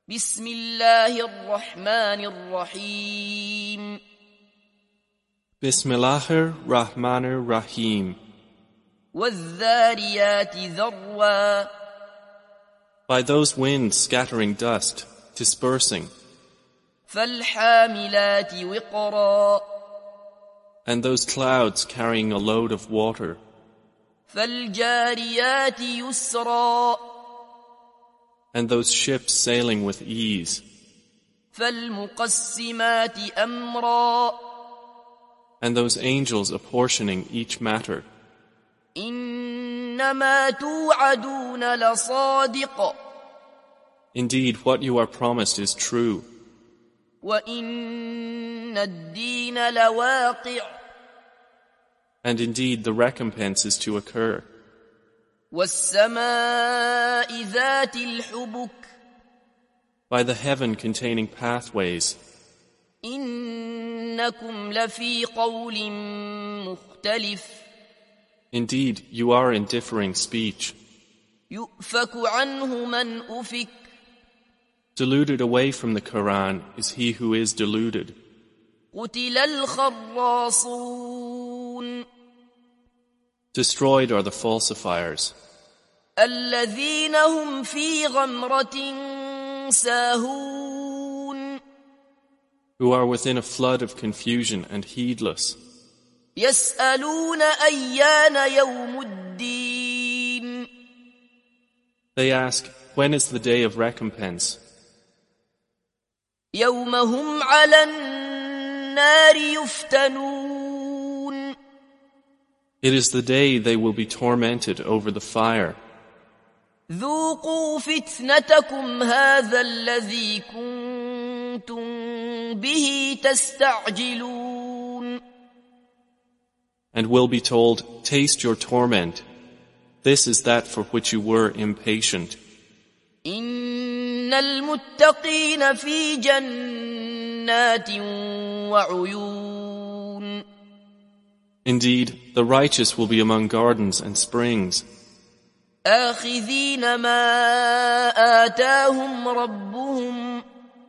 بسم الله الرحمن الرحيم Bismillahir Rahmanir Rahim. والذاريات ذروا By those winds scattering dust, dispersing, فالحاملات وقرا and those clouds carrying a load of water, فالجاريات يسرا and those ships sailing with ease, فالمقسمات أمرا and those angels apportioning each matter. إنما توعدون لصادق Indeed, what you are promised is true, وإن الدين لواقع and indeed the recompense is to occur. والسماء ذات الحبك By the heaven containing pathways, إنكم لفي قول مختلف indeed you are in differing speech. يؤفك عنه من أفك Deluded away from the Quran is he who is deluded. قتل الخراصون Destroyed are the falsifiers, الذين هم في غمرة ساهون who are within a flood of confusion and heedless. يسألون أيان يوم الدين They ask, when is the day of recompense? يوم هم على النار يفتنون It is the day they will be tormented over the fire. ذوقوا فتنتكم هذا الذي كنتم به تستعجلون And will be told, taste your torment. This is that for which you were impatient. إن المتقين في جنات وعيون Indeed, the righteous will be among gardens and springs, آخذين ما آتاهم ربهم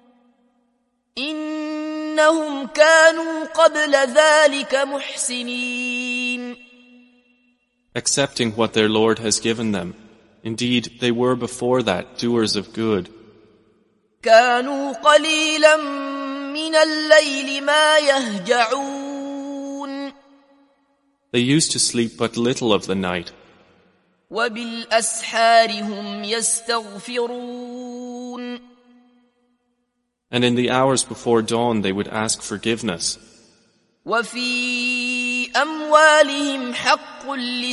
إنهم كانوا قبل ذلك محسنين accepting what their Lord has given them. Indeed, they were before that doers of good. كانوا قليلا من الليل ما يهجعون They used to sleep but little of the night, وبالأسحار هم يستغفرون and in the hours before dawn they would ask forgiveness. وفي أموالهم حق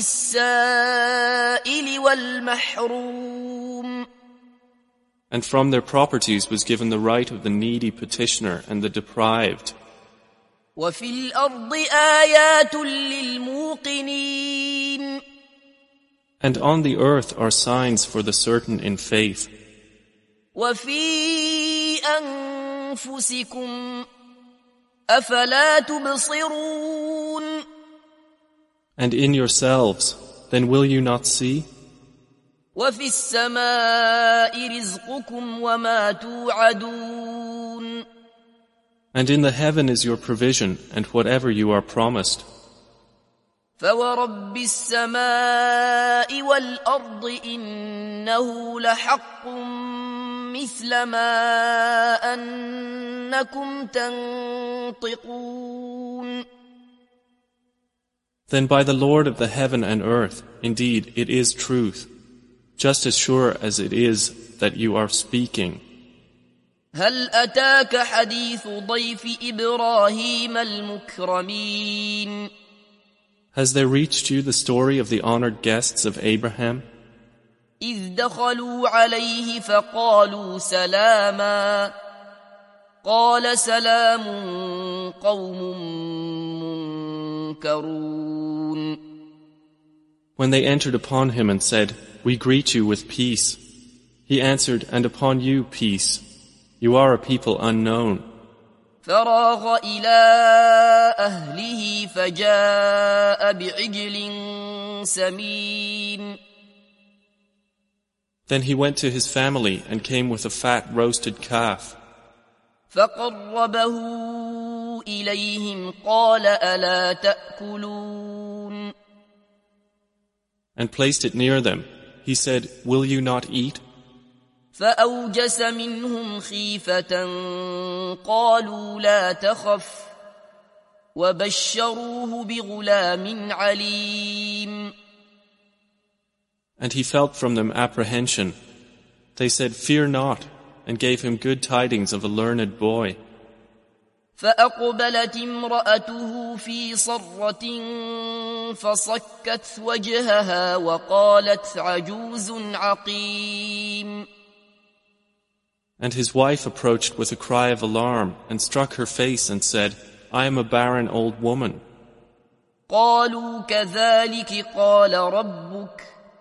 للسائل والمحروم And from their properties was given the right of the needy petitioner and the deprived. وفي الأرض آيات للموقنين And on the earth are signs for the certain in faith. وفي أنفسكم أفلا تبصرون And in yourselves, then will you not see? وفي السماء رزقكم وما توعدون And in the heaven is your provision and whatever you are promised. فورب السماء والأرض إنه لحق مثل ما أنكم تنطقون Then by the Lord of the heaven and earth, indeed it is truth, just as sure as it is that you are speaking. هل أتاك حديث ضيف إبراهيم المكرمين Has there reached you the story of the honored guests of Abraham? إذ دخلوا عليه فقالوا سلاما قال سلام قوم منكرون When they entered upon him and said, "We greet you with peace," he answered, "And upon you peace. You are a people unknown." فراغ إلى أهله فجاء بعجل سمين Then he went to his family and came with a fat roasted calf. فقربه إليهم قال ألا تأكلون And placed it near them. He said, Will you not eat? فأوجس منهم خيفة قالوا لا تخف وبشروه بغلام عليم. And he felt from them apprehension. They said, Fear not, and gave him good tidings of a learned boy. فأقبلت امرأته في صرة فصكت وجهها وقالت عجوز عقيم. And his wife approached with a cry of alarm and struck her face and said, I am a barren old woman. قالوا كذلك قال ربك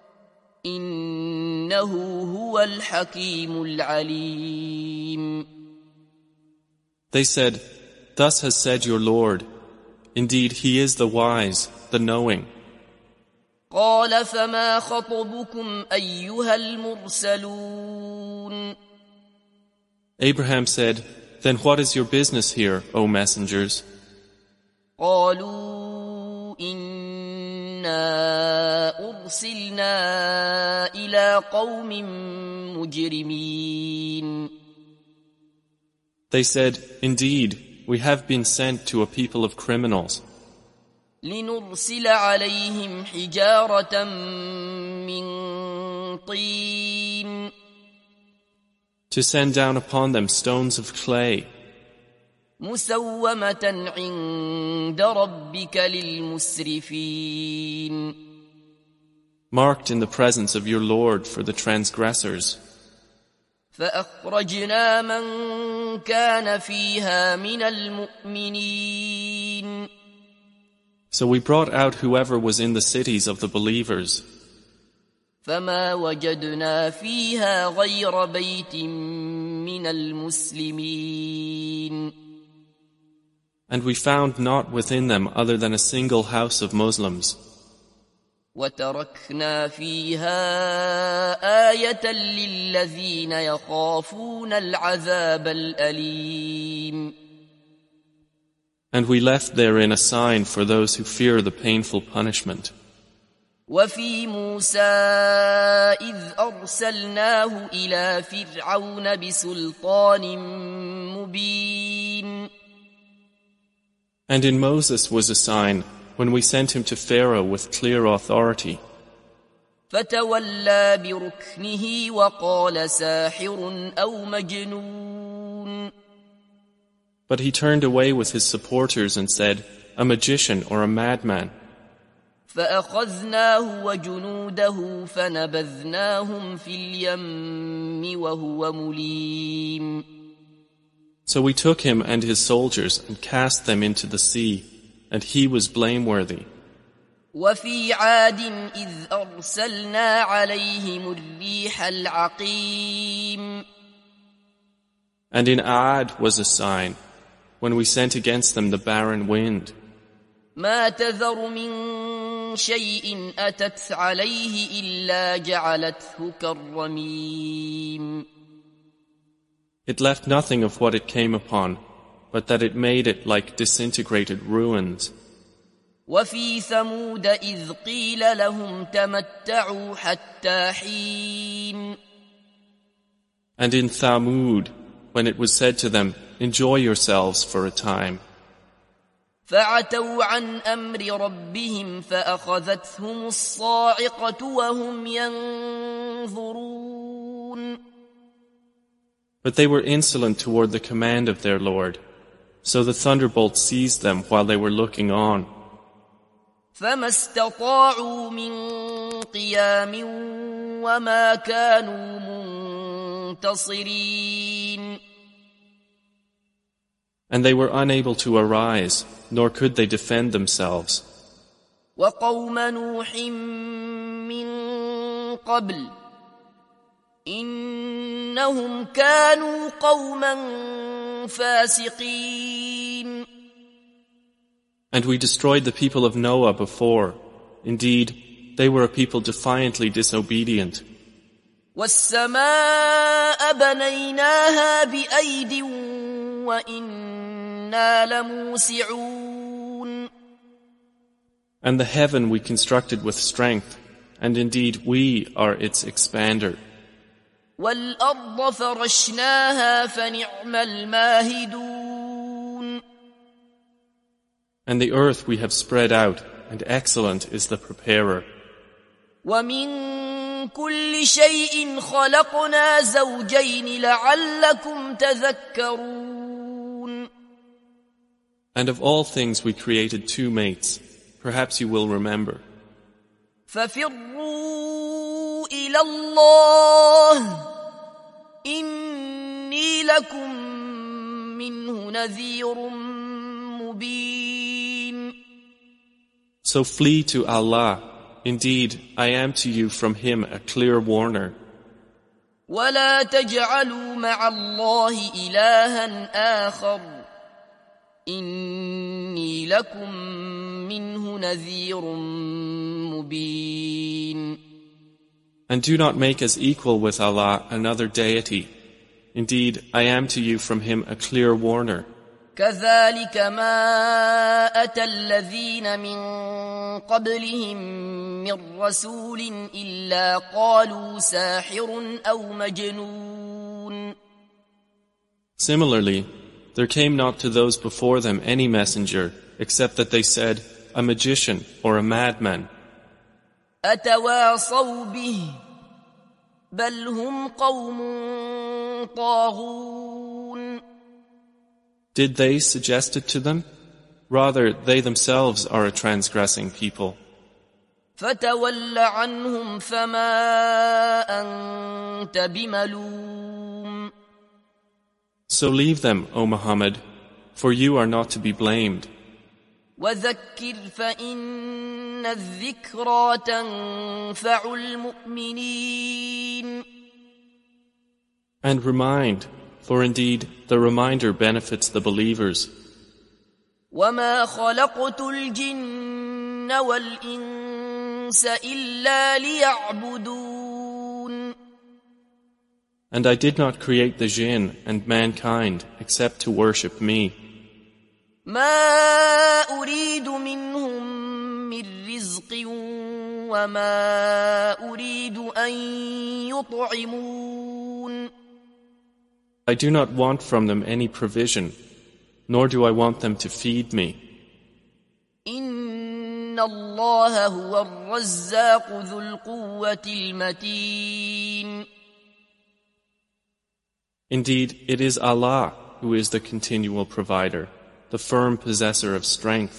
إنه هو الحكيم العليم. They said, Thus has said your Lord, indeed he is the wise, the knowing. قال فما خطبكم أيها المرسلون. Abraham said, Then what is your business here, O messengers? قالوا إنا أرسلنا إلى قوم مجرمين. They said, Indeed, we have been sent to a people of criminals. لنرسل عليهم حجارة من طين. To send down upon them stones of clay. مسومة عند ربك للمسرفين. Marked in the presence of your Lord for the transgressors. فأخرجنا من كان فيها من المؤمنين. So we brought out whoever was in the cities of the believers. فما وجدنا فيها غير بيت من المسلمين. And we found not within them other than a single house of Muslims. وتركنا فيها آية للذين يخافون العذاب الأليم. And we left therein a sign for those who fear the painful punishment. وفي موسى إذ أرسلناه إلى فرعون بسلطان مبين. And in Moses was a sign when we sent him to Pharaoh with clear authority. فتولى بركنه وقال ساحر أو مجنون. But he turned away with his supporters and said, A magician or a madman. فأخذناه وجنوده فنبذناهم في اليم وهو مليم. So we took him and his soldiers and cast them into the sea, and he was blameworthy. وفي عاد إذ أرسلنا عليهم الريح العقيم. And in Aad was a sign, when we sent against them the barren wind. ما تذر من شيء أتت عليه إلا جعلته كالرميم. It left nothing of what it came upon, but that it made it like disintegrated ruins. وفي ثمود إذ قيل لهم تمتعوا حتى حين. And in Thamud, when it was said to them, Enjoy yourselves for a time. فعتوا عن أمر ربهم فأخذتهم الصاعقة وهم ينظرون. But they were insolent toward the command of their Lord, so the thunderbolt seized them while they were looking on. فما استطاعوا من قيام وما كانوا منتصرين. And they were unable to arise, nor could they defend themselves. وقوم نوح من قبل إنهم كانوا قوما فاسقين. And we destroyed the people of Noah before. Indeed, they were a people defiantly disobedient. والسماء بنيناها بأيد وإنا لموسعون. And the heaven we constructed with strength, and indeed we are its expander. والأرض فرشناها فنعم الماهدون. And the earth we have spread out, and excellent is the preparer. ومن كل شيء خلقنا زوجين لعلكم تذكرون. And of all things we created two mates. Perhaps you will remember. ففروا إلى الله إني لكم منه نذير مبين. So flee to Allah. Indeed, I am to you from Him a clear warner. ولا تجعلوا مع الله إلها آخر إني لكم منه نذير مبين. And do not make as equal with Allah another deity. Indeed, I am to you from Him a clear warner. كذلك ما أتى الذين من قبلهم من رسول إلا قالوا ساحر أو مجنون. Similarly, there came not to those before them any messenger except that they said, a magician or a madman. أتواصوا به بل هم قوم طاغون. Did they suggest it to them? Rather, they themselves are a transgressing people. فتول عنهم فما أنت بملوم. So leave them, O Muhammad, for you are not to be blamed. وذكر فإن الذكرى تنفع المؤمنين. And remind, for indeed the reminder benefits the believers. وما خلقت الجن والإنس إلا ليعبدون. And I did not create the jinn and mankind except to worship me. ما أريد منهم من رزق وما أريد أن يطعمون. I do not want from them any provision, nor do I want them to feed me. إن الله هو الرزاق ذو القوة المتين. Indeed, it is Allah who is the continual provider, the firm possessor of strength.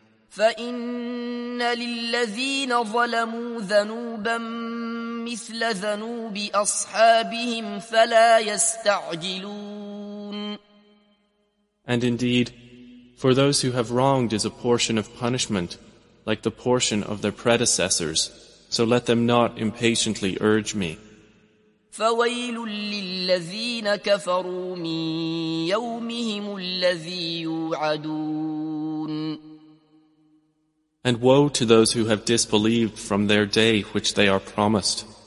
فإن للذين ظلموا ذنوبا مثل ذنوب أصحابهم فلا يستعجلون. And indeed, for those who have wronged is a portion of punishment, like the portion of their predecessors, so let them not impatiently urge me. فويل للذين كفروا من يومهم الذي يوعدون. And woe to those who have disbelieved from their day which they are promised.